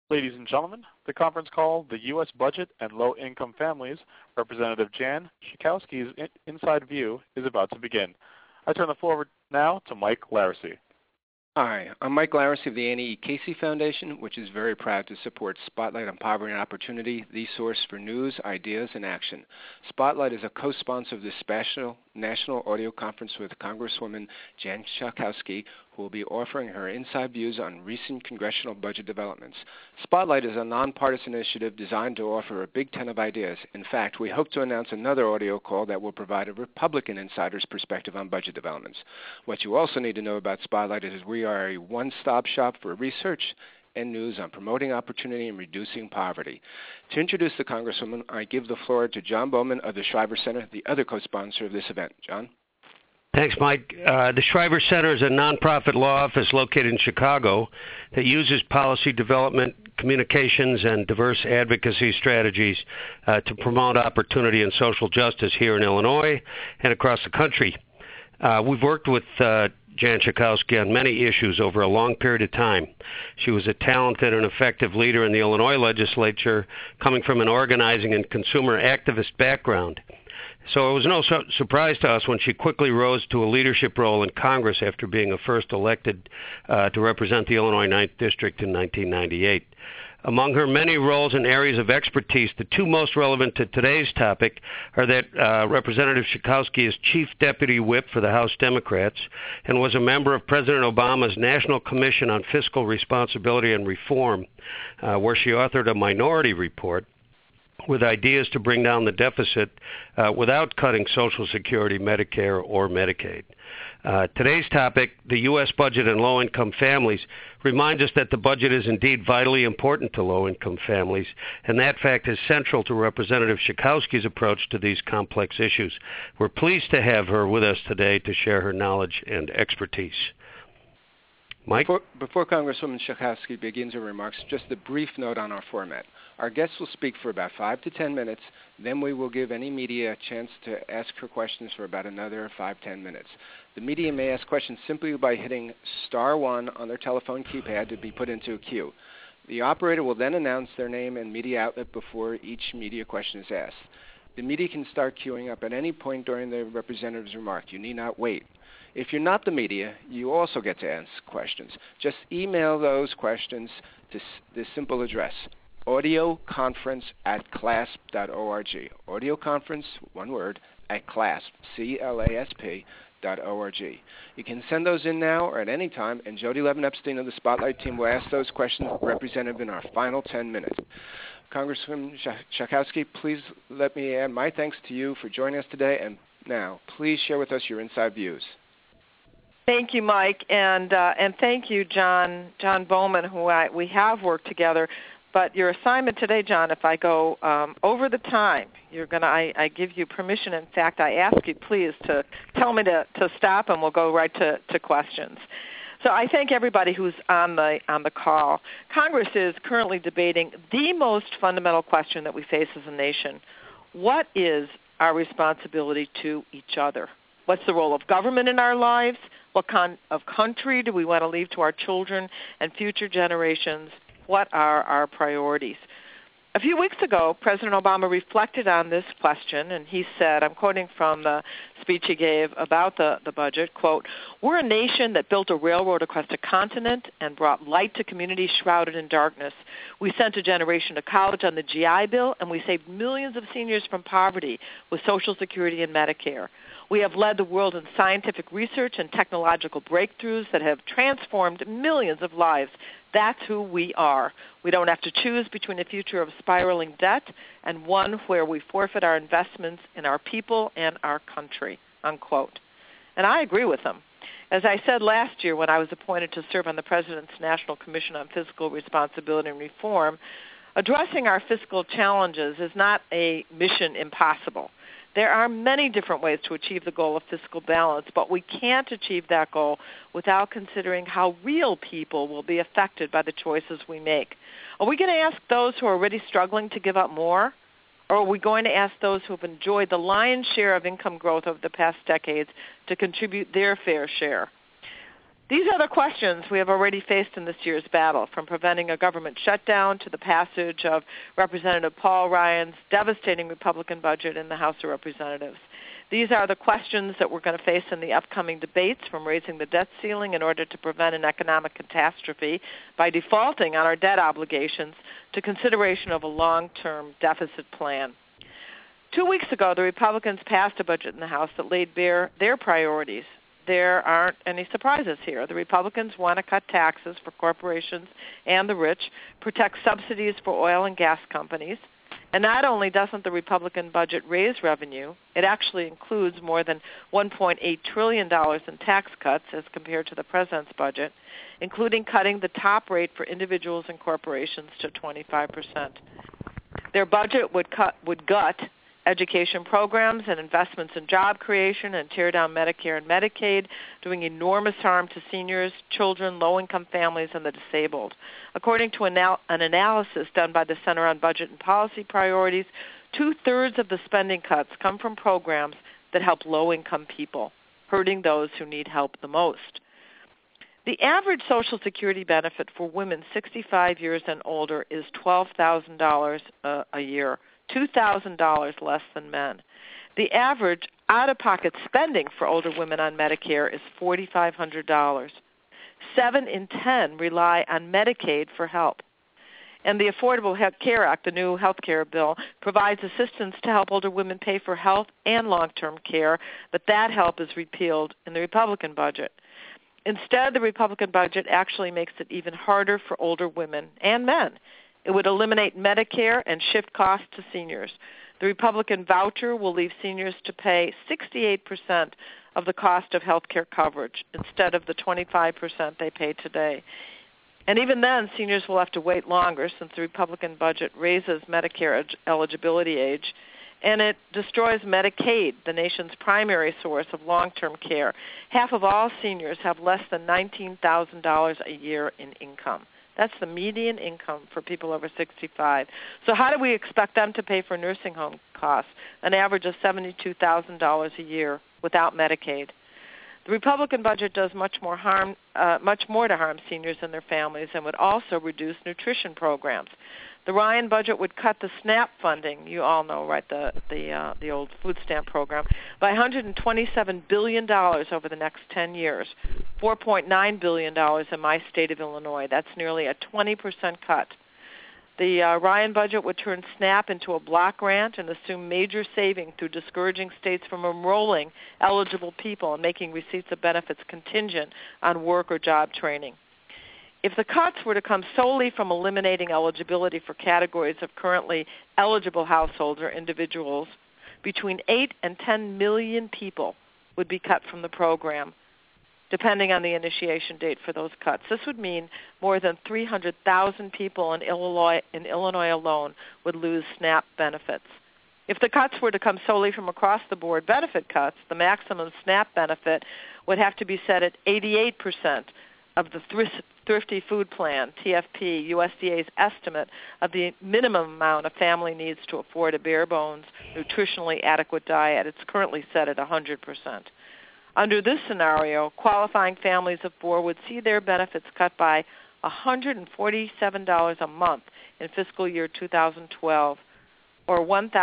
Ladies and gentlemen, the conference call, the U.S. Budget and Low-Income Families, Representative Jan Schakowsky's Inside View is about to begin. I turn the floor over now to Mike Laracy. Hi, I'm Mike Laracy of the Annie E. Casey Foundation, which is very proud to support Spotlight on Poverty and Opportunity, the source for news, ideas, and action. Spotlight is a co-sponsor of this special national audio conference with Congresswoman Jan Schakowsky, who will be offering her inside views on recent congressional budget developments. Spotlight is a nonpartisan initiative designed to offer a big tent of ideas. In fact, we hope to announce another audio call that will provide a Republican insider's perspective on budget developments. What you also need to know about Spotlight is we are a one-stop shop for research and news on promoting opportunity and reducing poverty. To introduce the Congresswoman, I give the floor to John Bowman of the Shriver Center, the other co-sponsor of this event. John? Thanks, Mike. The Shriver Center is a nonprofit law office located in Chicago that uses policy development, communications, and diverse advocacy strategies to promote opportunity and social justice here in Illinois and across the country. We've worked with Jan Schakowsky on many issues over a long period of time. She was a talented and effective leader in the Illinois legislature, coming from an organizing and consumer activist background. So it was no surprise to us when she quickly rose to a leadership role in Congress after being first elected to represent the Illinois 9th District in 1998. Among her many roles and areas of expertise, the two most relevant to today's topic are that Representative Schakowsky is Chief Deputy Whip for the House Democrats and was a member of President Obama's National Commission on Fiscal Responsibility and Reform, where she authored a minority report with ideas to bring down the deficit without cutting Social Security, Medicare, or Medicaid. Today's topic, the U.S. budget and low-income families, reminds us that the budget is indeed vitally important to low-income families, and that fact is central to Representative Schakowsky's approach to these complex issues. We're pleased to have her with us today to share her knowledge and expertise. Mike? Before Congresswoman Schakowsky begins her remarks, just a brief note on our format. Our guests will speak for about 5 to 10 minutes, then we will give any media a chance to ask her questions for about another 5-10 minutes. The media may ask questions simply by hitting *1 on their telephone keypad to be put into a queue. The operator will then announce their name and media outlet before each media question is asked. The media can start queuing up at any point during the representative's remark. You need not wait. If you're not the media, you also get to ask questions. Just email those questions to this simple address: audioconference@clasp.org. Audioconference, one word, at clasp, CLASP.org. You can send those in now or at any time, and Jody Levin-Epstein of the Spotlight team will ask those questions representative in our final 10 minutes. Congresswoman Schakowsky, please let me add my thanks to you for joining us today, and now, please share with us your inside views. Thank you, Mike, and thank you, John Bowman, who we have worked together. But your assignment today, John, if I go over the time, I give you permission. In fact, I ask you, please, to tell me to stop, and we'll go right to questions. So I thank everybody who's on the call. Congress is currently debating the most fundamental question that we face as a nation. What is our responsibility to each other? What's the role of government in our lives? What kind of country do we want to leave to our children and future generations? What are our priorities? A few weeks ago, President Obama reflected on this question, and he said, I'm quoting from the speech he gave about the budget, quote, "We're a nation that built a railroad across a continent and brought light to communities shrouded in darkness. We sent a generation to college on the GI Bill, and we saved millions of seniors from poverty with Social Security and Medicare. We have led the world in scientific research and technological breakthroughs that have transformed millions of lives. That's who we are. We don't have to choose between a future of spiraling debt and one where we forfeit our investments in our people and our country," unquote. And I agree with him. As I said last year when I was appointed to serve on the President's National Commission on Fiscal Responsibility and Reform, addressing our fiscal challenges is not a mission impossible. There are many different ways to achieve the goal of fiscal balance, but we can't achieve that goal without considering how real people will be affected by the choices we make. Are we going to ask those who are already struggling to give up more? Or are we going to ask those who have enjoyed the lion's share of income growth over the past decades to contribute their fair share? These are the questions we have already faced in this year's battle, from preventing a government shutdown to the passage of Representative Paul Ryan's devastating Republican budget in the House of Representatives. These are the questions that we're going to face in the upcoming debates, from raising the debt ceiling in order to prevent an economic catastrophe by defaulting on our debt obligations to consideration of a long-term deficit plan. 2 weeks ago, the Republicans passed a budget in the House that laid bare their priorities. There aren't any surprises here. The Republicans want to cut taxes for corporations and the rich, protect subsidies for oil and gas companies, and not only doesn't the Republican budget raise revenue, it actually includes more than $1.8 trillion in tax cuts as compared to the president's budget, including cutting the top rate for individuals and corporations to 25%. Their budget would gut education programs and investments in job creation and tear down Medicare and Medicaid, doing enormous harm to seniors, children, low-income families, and the disabled. According to an analysis done by the Center on Budget and Policy Priorities, 2/3 of the spending cuts come from programs that help low-income people, hurting those who need help the most. The average Social Security benefit for women 65 years and older is $12,000 a year, $2,000 less than men. The average out-of-pocket spending for older women on Medicare is $4,500. 7 in 10 rely on Medicaid for help. And the Affordable Care Act, the new health care bill, provides assistance to help older women pay for health and long-term care, but that help is repealed in the Republican budget. Instead, the Republican budget actually makes it even harder for older women and men. It would eliminate Medicare and shift costs to seniors. The Republican voucher will leave seniors to pay 68% of the cost of health care coverage instead of the 25% they pay today. And even then, seniors will have to wait longer, since the Republican budget raises Medicare eligibility age, and it destroys Medicaid, the nation's primary source of long-term care. Half of all seniors have less than $19,000 a year in income. That's the median income for people over 65. So how do we expect them to pay for nursing home costs, an average of $72,000 a year without Medicaid? The Republican budget does much more to harm seniors and their families, and would also reduce nutrition programs. The Ryan budget would cut the SNAP funding, you all know, right, the old food stamp program, by $127 billion over the next 10 years, $4.9 billion in my state of Illinois. That's nearly a 20% cut. The Ryan budget would turn SNAP into a block grant and assume major saving through discouraging states from enrolling eligible people and making receipts of benefits contingent on work or job training. If the cuts were to come solely from eliminating eligibility for categories of currently eligible households or individuals, between 8 and 10 million people would be cut from the program, depending on the initiation date for those cuts. This would mean more than 300,000 people in Illinois alone would lose SNAP benefits. If the cuts were to come solely from across-the-board benefit cuts, the maximum SNAP benefit would have to be set at 88% of the Thrifty Food Plan, TFP, USDA's estimate of the minimum amount a family needs to afford a bare-bones, nutritionally adequate diet. It's currently set at 100%. Under this scenario, qualifying families of 4 would see their benefits cut by $147 a month in fiscal year 2012, or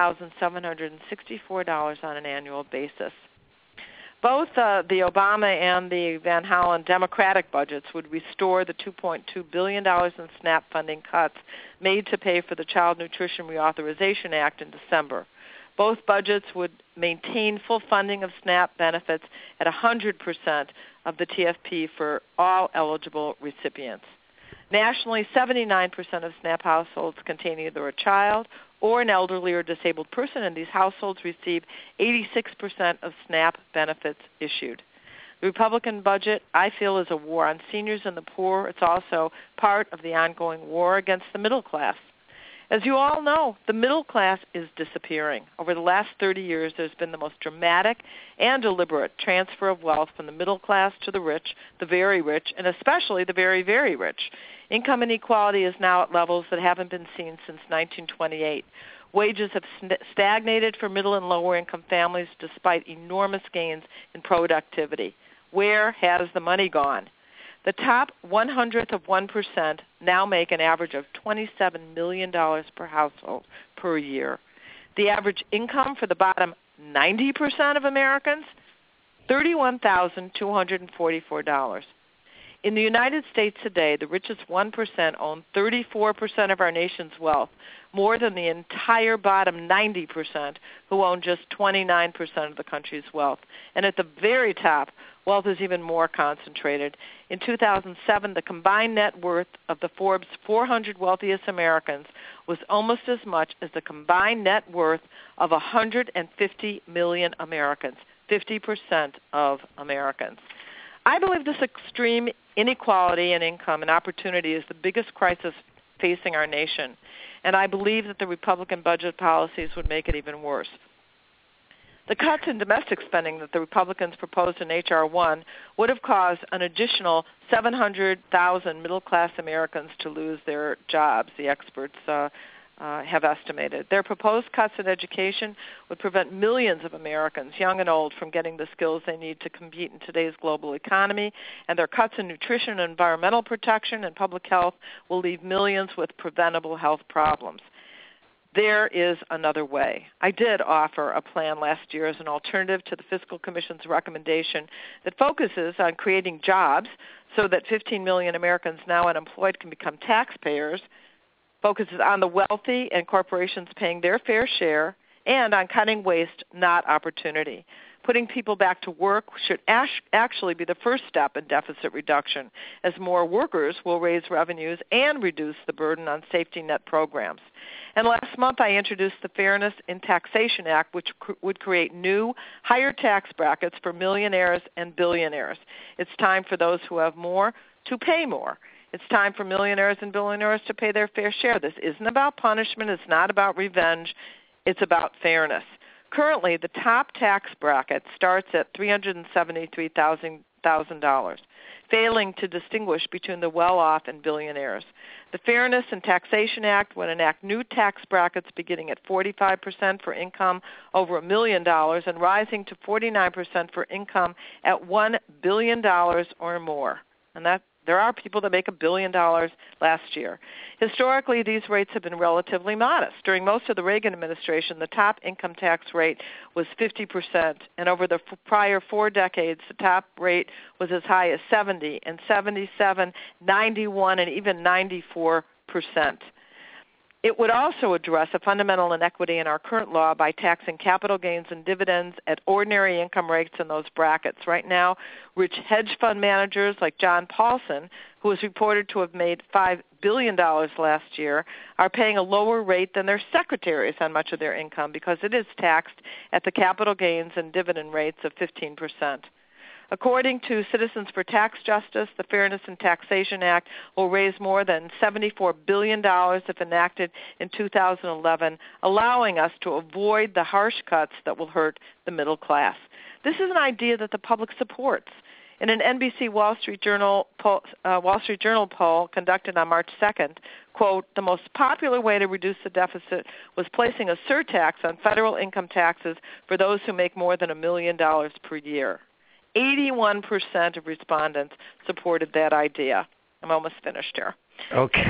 $1,764 on an annual basis. Both the Obama and the Van Hollen Democratic budgets would restore the $2.2 billion in SNAP funding cuts made to pay for the Child Nutrition Reauthorization Act in December. Both budgets would maintain full funding of SNAP benefits at 100% of the TFP for all eligible recipients. Nationally, 79% of SNAP households contain either a child or an elderly or disabled person, and these households receive 86% of SNAP benefits issued. The Republican budget, I feel, is a war on seniors and the poor. It's also part of the ongoing war against the middle class. As you all know, the middle class is disappearing. Over the last 30 years, there's been the most dramatic and deliberate transfer of wealth from the middle class to the rich, the very rich, and especially the very, very rich. Income inequality is now at levels that haven't been seen since 1928. Wages have stagnated for middle and lower income families despite enormous gains in productivity. Where has the money gone? The top 1/100% now make an average of $27 million per household per year. The average income for the bottom 90% of Americans, $31,244. In the United States today, the richest 1% own 34% of our nation's wealth, more than the entire bottom 90%, who own just 29% of the country's wealth. And at the very top, wealth is even more concentrated. In 2007, the combined net worth of the Forbes 400 wealthiest Americans was almost as much as the combined net worth of 150 million Americans, 50% of Americans. I believe this extreme inequality in income and opportunity is the biggest crisis facing our nation, and I believe that the Republican budget policies would make it even worse. The cuts in domestic spending that the Republicans proposed in H.R. 1 would have caused an additional 700,000 middle-class Americans to lose their jobs, the experts have estimated. Their proposed cuts in education would prevent millions of Americans, young and old, from getting the skills they need to compete in today's global economy, and their cuts in nutrition, environmental protection, and public health will leave millions with preventable health problems. There is another way. I did offer a plan last year as an alternative to the Fiscal Commission's recommendation that focuses on creating jobs so that 15 million Americans now unemployed can become taxpayers, focuses on the wealthy and corporations paying their fair share, and on cutting waste, not opportunity. Putting people back to work should actually be the first step in deficit reduction, as more workers will raise revenues and reduce the burden on safety net programs. And last month I introduced the Fairness in Taxation Act, which would create new, higher tax brackets for millionaires and billionaires. It's time for those who have more to pay more. It's time for millionaires and billionaires to pay their fair share. This isn't about punishment. It's not about revenge. It's about fairness. Currently, the top tax bracket starts at $373,000, failing to distinguish between the well-off and billionaires. The Fairness in Taxation Act would enact new tax brackets beginning at 45% for income over $1 million and rising to 49% for income at $1 billion or more. And there are people that make $1 billion last year. Historically, these rates have been relatively modest. During most of the Reagan administration, the top income tax rate was 50%, and over the prior 4 decades, the top rate was as high as 70, and 77, 91, and even 94%. It would also address a fundamental inequity in our current law by taxing capital gains and dividends at ordinary income rates in those brackets. Right now, rich hedge fund managers like John Paulson, who is reported to have made $5 billion last year, are paying a lower rate than their secretaries on much of their income because it is taxed at the capital gains and dividend rates of 15%. According to Citizens for Tax Justice, the Fairness in Taxation Act will raise more than $74 billion if enacted in 2011, allowing us to avoid the harsh cuts that will hurt the middle class. This is an idea that the public supports. In an NBC Wall Street Journal poll conducted on March 2nd, quote, the most popular way to reduce the deficit was placing a surtax on federal income taxes for those who make more than $1 million per year. 81% of respondents supported that idea. I'm almost finished here. Okay,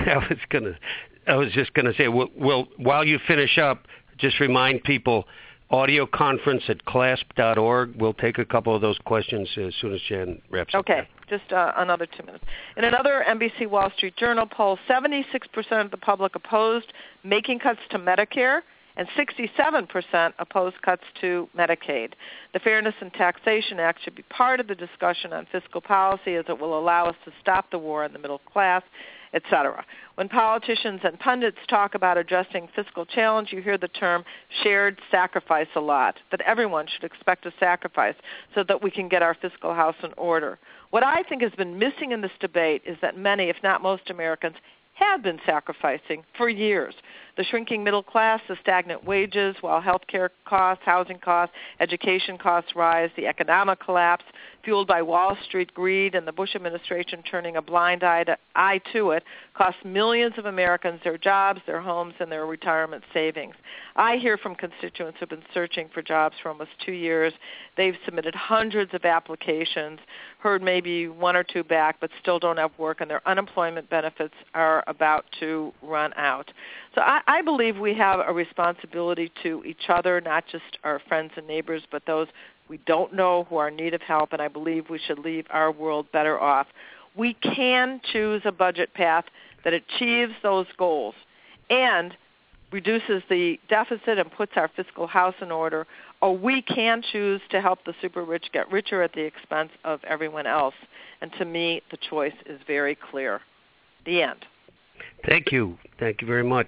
I was just gonna say, well, while you finish up, just remind people, audio conference at clasp.org. We'll take a couple of those questions as soon as Jan wraps up. Okay, just another 2 minutes. In another NBC Wall Street Journal poll, 76% of the public opposed making cuts to Medicare, and 67% opposed cuts to Medicaid. The Fairness in Taxation Act should be part of the discussion on fiscal policy, as it will allow us to stop the war on the middle class, etc. When politicians and pundits talk about addressing fiscal challenge, you hear the term shared sacrifice a lot, that everyone should expect a sacrifice so that we can get our fiscal house in order. What I think has been missing in this debate is that many, if not most Americans, have been sacrificing for years. the shrinking middle class, the stagnant wages, while healthcare costs, housing costs, education costs rise, the economic collapse fueled by Wall Street greed and the Bush administration turning a blind eye to it, costs millions of Americans their jobs, their homes, and their retirement savings. I hear from constituents who have been searching for jobs for almost 2 years. They've submitted hundreds of applications, heard maybe one or two back, but still don't have work, and their unemployment benefits are about to run out. So I believe we have a responsibility to each other, not just our friends and neighbors, but those we don't know who are in need of help, and I believe we should leave our world better off. We can choose a budget path that achieves those goals and reduces the deficit and puts our fiscal house in order, or we can choose to help the super rich get richer at the expense of everyone else. And to me, the choice is very clear. The end. Thank you. Thank you very much.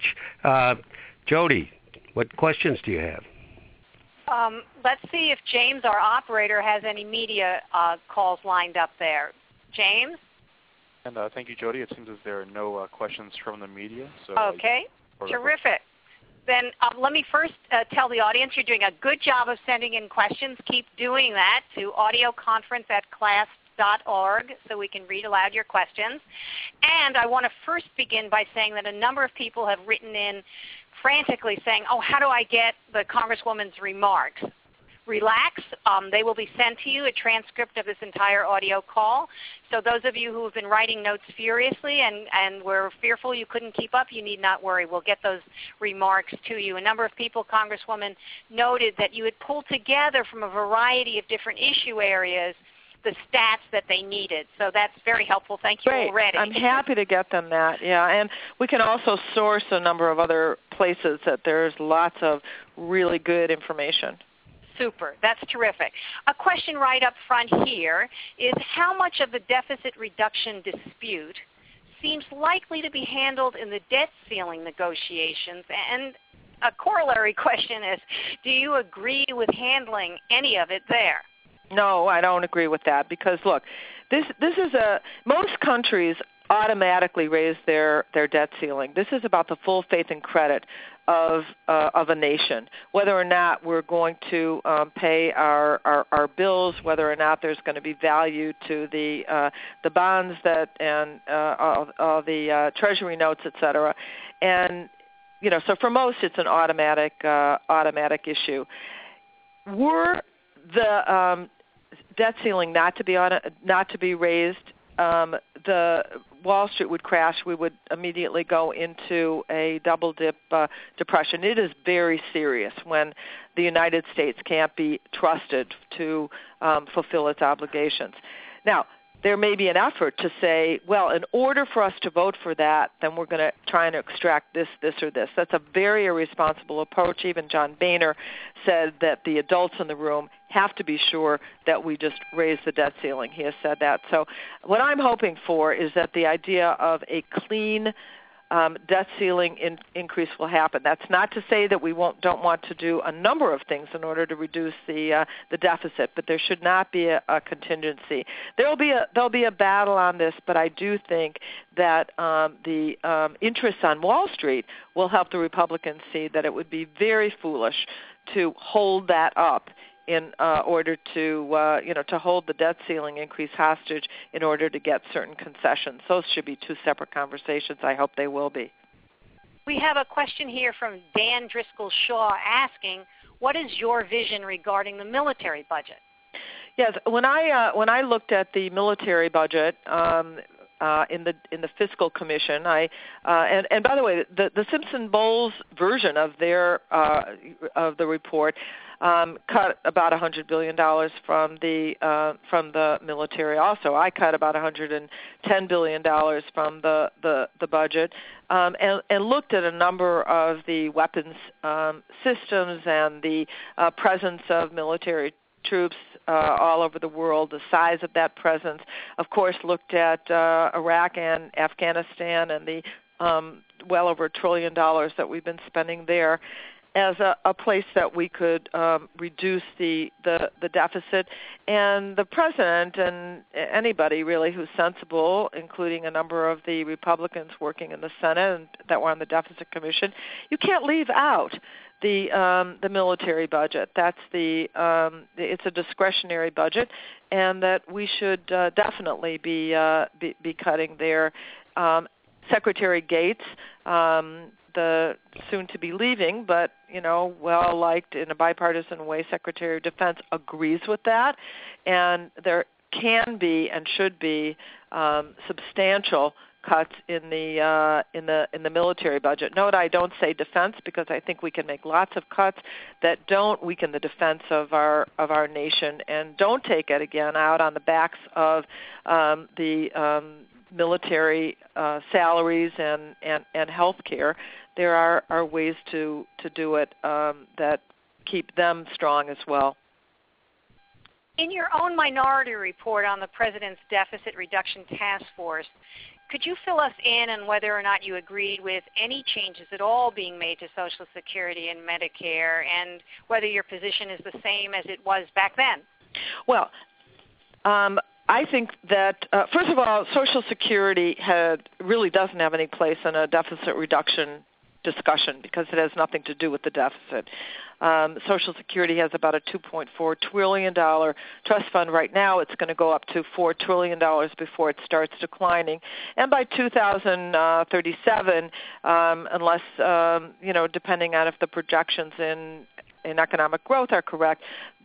Jody, what questions do you have? Let's see if James, our operator, has any media calls lined up there. James? And thank you, Jody. It seems as there are no questions from the media. So okay, terrific. Then let me first tell the audience you're doing a good job of sending in questions. Keep doing that to audioconference@class.org so we can read aloud your questions. And I want to first begin by saying that a number of people have written in frantically saying, oh, how do I get the Congresswoman's remarks? Relax. They will be sent to you, a transcript of this entire audio call. So those of you who have been writing notes furiously and were fearful you couldn't keep up, you need not worry. We'll get those remarks to you. A number of people, Congresswoman, noted that you had pulled together from a variety of different issue areas the stats that they needed. So that's very helpful. Thank you already. I'm happy to get them that, yeah. And we can also source a number of other places that there's lots of really good information. Super. That's terrific. A question right up front here is how much of the deficit reduction dispute seems likely to be handled in the debt ceiling negotiations? And a corollary question is, do you agree with handling any of it there? No, I don't agree with that because, look, this is most countries automatically raise their debt ceiling. This is about the full faith and credit of a nation, whether or not we're going to pay our bills, whether or not there's going to be value to the bonds that and all the Treasury notes, et cetera. And so for most, it's an automatic issue. Were the debt ceiling not to be raised, the Wall Street would crash. We would immediately go into a double dip depression. It is very serious when the United States can't be trusted to fulfill its obligations. Now, there may be an effort to say, well, in order for us to vote for that, then we're going to try and extract this, or this. That's a very irresponsible approach. Even John Boehner said that the adults in the room have to be sure that we just raise the debt ceiling. He has said that. So what I'm hoping for is that the idea of a clean debt ceiling increase will happen. That's not to say that we don't want to do a number of things in order to reduce the deficit, but there should not be a contingency. There'll be a battle on this, but I do think that the interests on Wall Street will help the Republicans see that it would be very foolish to hold that up in order to hold the debt ceiling increase hostage in order to get certain concessions. Those should be two separate conversations. I hope they will be. We have a question here from Dan Driscoll Shaw asking, what is your vision regarding the military budget? Yes, when I looked at the military budget in the Fiscal Commission, and by the way, the Simpson-Bowles version of their of the report cut about $100 billion from the military. Also, I cut about $110 billion from the budget, and looked at a number of the weapons systems and the presence of military troops all over the world, the size of that presence. Of course, looked at Iraq and Afghanistan and the well over $1 trillion that we've been spending there. as a place that we could reduce the deficit. And the president and anybody really who's sensible, including a number of the Republicans working in the Senate and that were on the Deficit Commission, you can't leave out the military budget. That's it's a discretionary budget, and that we should definitely be cutting there. Secretary Gates, the soon-to-be leaving, but well-liked in a bipartisan way, Secretary of Defense agrees with that, and there can be and should be substantial cuts in the military budget. Note, I don't say defense because I think we can make lots of cuts that don't weaken the defense of our nation and don't take it again out on the backs of the military salaries and health care. There are ways to do it that keep them strong as well. In your own minority report on the President's Deficit Reduction Task Force, could you fill us in on whether or not you agreed with any changes at all being made to Social Security and Medicare, and whether your position is the same as it was back then? Well, I think that, first of all, Social Security really doesn't have any place in a deficit reduction discussion because it has nothing to do with the deficit. Social Security has about a $2.4 trillion trust fund right now. It's going to go up to $4 trillion before it starts declining. And by 2037, unless, depending on if the projections in economic growth are correct,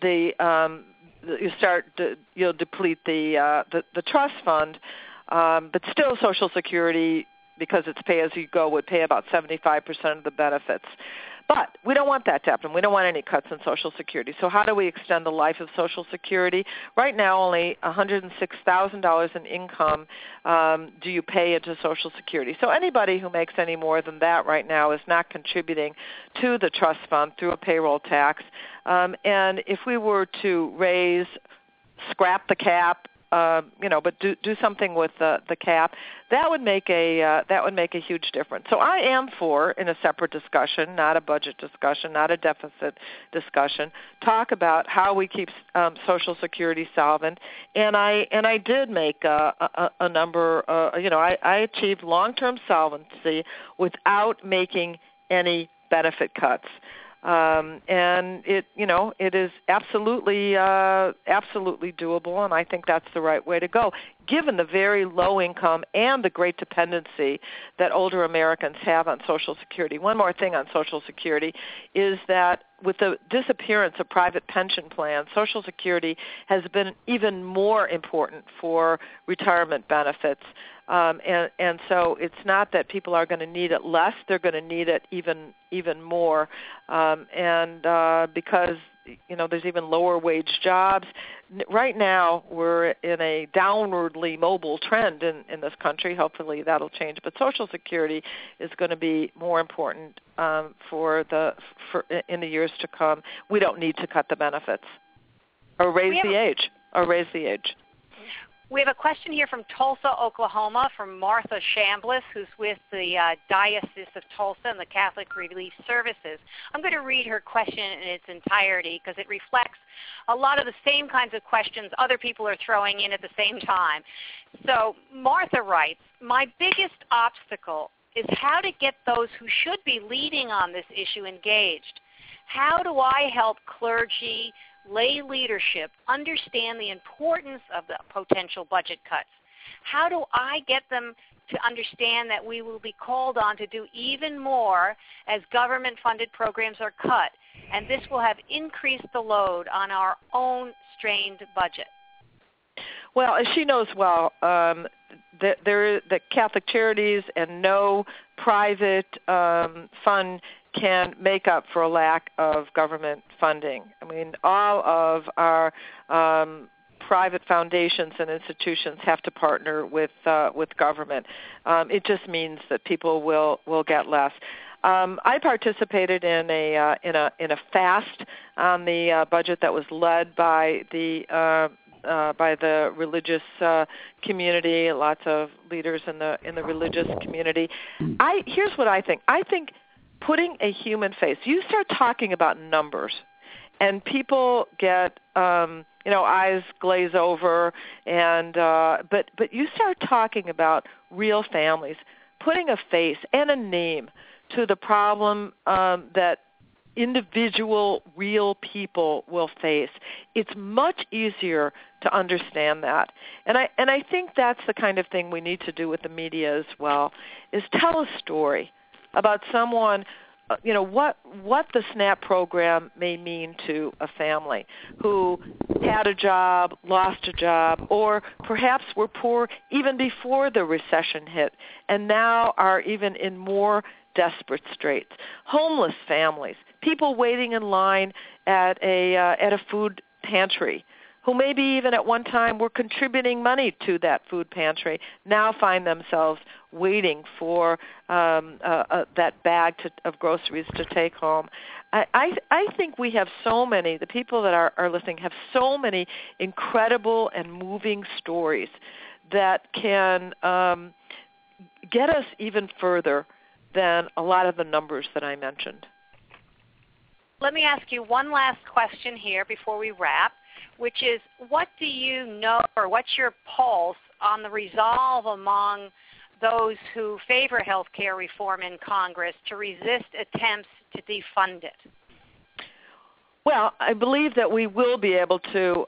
you'll deplete the trust fund. But still Social Security, because it's pay-as-you-go, would pay about 75% of the benefits. But we don't want that to happen. We don't want any cuts in Social Security. So how do we extend the life of Social Security? Right now, only $106,000 in income do you pay into Social Security. So anybody who makes any more than that right now is not contributing to the trust fund through a payroll tax. And if we were to scrap the cap, but do something with the cap, that would make a huge difference. So I am for, in a separate discussion, not a budget discussion, not a deficit discussion, talk about how we keep Social Security solvent. And I did make a number. I achieved long-term solvency without making any benefit cuts. And it is absolutely doable, and I think that's the right way to go, given the very low income and the great dependency that older Americans have on Social Security. One more thing on Social Security is that with the disappearance of private pension plans, Social Security has been even more important for retirement benefits. And so it's not that people are going to need it less; they're going to need it even more. Because there's even lower wage jobs. Right now, we're in a downwardly mobile trend in this country. Hopefully, that'll change. But Social Security is going to be more important in the years to come. We don't need to cut the benefits or raise the age. We have a question here from Tulsa, Oklahoma, from Martha Chambliss, who's with the Diocese of Tulsa and the Catholic Relief Services. I'm going to read her question in its entirety because it reflects a lot of the same kinds of questions other people are throwing in at the same time. So Martha writes, my biggest obstacle is how to get those who should be leading on this issue engaged. How do I help clergy, lay leadership understand the importance of the potential budget cuts? How do I get them to understand that we will be called on to do even more as government-funded programs are cut, and this will have increased the load on our own strained budget? Well, as she knows well, the Catholic Charities and no private fund can make up for a lack of government funding. I mean, all of our private foundations and institutions have to partner with government. It just means that people will get less. I participated in a fast on the budget that was led by the religious community. Lots of leaders in the religious community. Here's what I think. I think putting a human face. You start talking about numbers, and people get eyes glaze over, and but you start talking about real families, putting a face and a name to the problem that individual real people will face. It's much easier to understand that. And I think that's the kind of thing we need to do with the media as well, is tell a story about someone, what the SNAP program may mean to a family who had a job, lost a job, or perhaps were poor even before the recession hit and now are even in more desperate straits. Homeless families, people waiting in line at a food pantry, who maybe even at one time were contributing money to that food pantry, now find themselves waiting for that bag of groceries to take home. I think we have so many, the people that are listening have so many incredible and moving stories that can get us even further than a lot of the numbers that I mentioned. Let me ask you one last question here before we wrap, which is, what do you know, or what's your pulse on the resolve among those who favor health care reform in Congress to resist attempts to defund it? Well, I believe that we will be able to.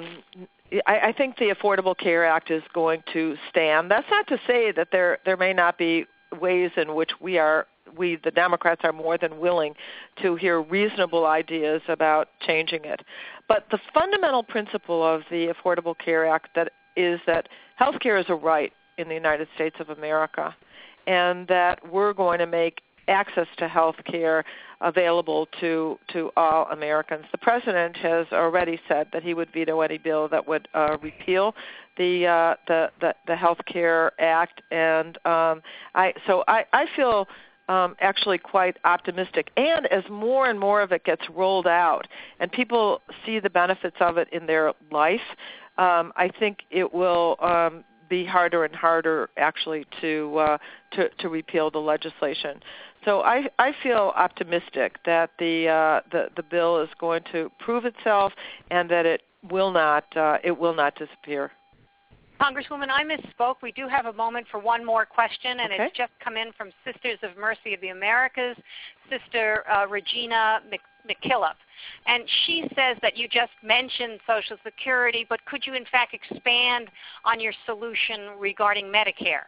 I think the Affordable Care Act is going to stand. That's not to say that there may not be ways in which we, the Democrats, are more than willing to hear reasonable ideas about changing it. But the fundamental principle of the Affordable Care Act is that health care is a right in the United States of America, and that we're going to make access to health care available to all Americans. The President has already said that he would veto any bill that would repeal the Health Care Act, and I feel actually quite optimistic. And as more and more of it gets rolled out and people see the benefits of it in their life, I think it will be harder and harder actually to repeal the legislation. So I feel optimistic that the bill is going to prove itself and that it will not disappear. Congresswoman, I misspoke. We do have a moment for one more question, and okay. It's just come in from Sisters of Mercy of the Americas, Sister Regina McKillop. And she says that you just mentioned Social Security, but could you in fact expand on your solution regarding Medicare?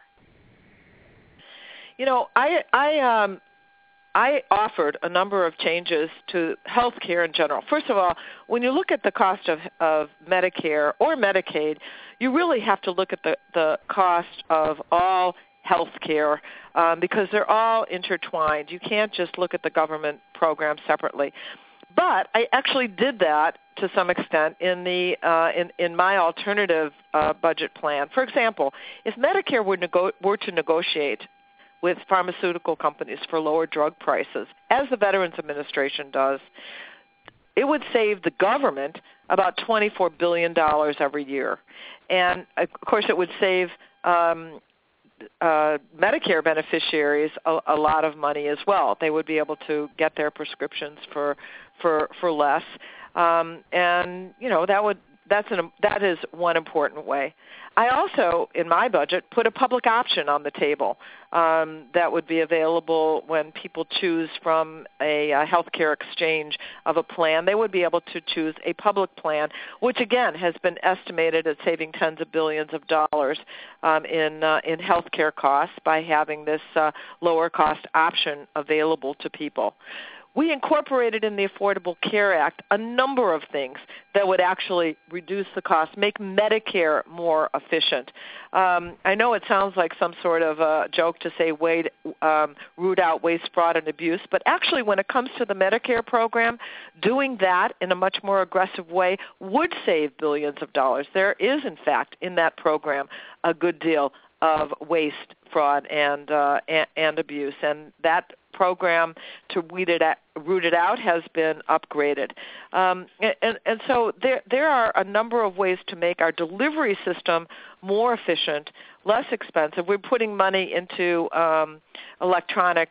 I offered a number of changes to health care in general. First of all, when you look at the cost of Medicare or Medicaid, you really have to look at the cost of all health care because they're all intertwined. You can't just look at the government program separately. But I actually did that to some extent in my alternative budget plan. For example, if Medicare were to negotiate with pharmaceutical companies for lower drug prices, as the Veterans Administration does, it would save the government about $24 billion every year. And, of course, it would save Medicare beneficiaries a lot of money as well. They would be able to get their prescriptions for less. And, that is one important way. I also, in my budget, put a public option on the table that would be available when people choose from a healthcare exchange of a plan. They would be able to choose a public plan, which again has been estimated at saving tens of billions of dollars in healthcare costs by having this lower cost option available to people. We incorporated in the Affordable Care Act a number of things that would actually reduce the cost, make Medicare more efficient. I know it sounds like some sort of a joke to say root out waste, fraud, and abuse, but actually when it comes to the Medicare program, doing that in a much more aggressive way would save billions of dollars. There is, in fact, in that program a good deal of waste, fraud, and abuse, and that program to root it out has been upgraded. And so there are a number of ways to make our delivery system more efficient, less expensive. We're putting money into electronic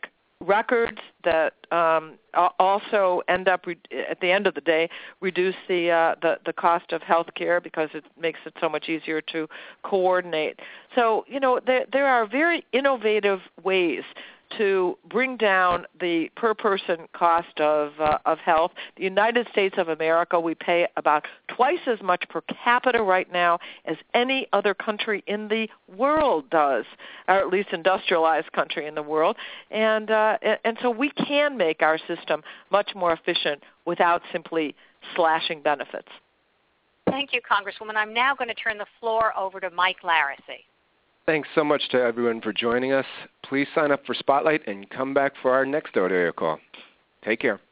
records that also end up at the end of the day reduce the cost of health care because it makes it so much easier to coordinate. So there are very innovative ways to bring down the per person cost of health. The United States of America, we pay about twice as much per capita right now as any other country in the world does, or at least industrialized country in the world. And so we can make our system much more efficient without simply slashing benefits. Thank you, Congresswoman. I'm now going to turn the floor over to Mike Laracy. Thanks so much to everyone for joining us. Please sign up for Spotlight and come back for our next audio call. Take care.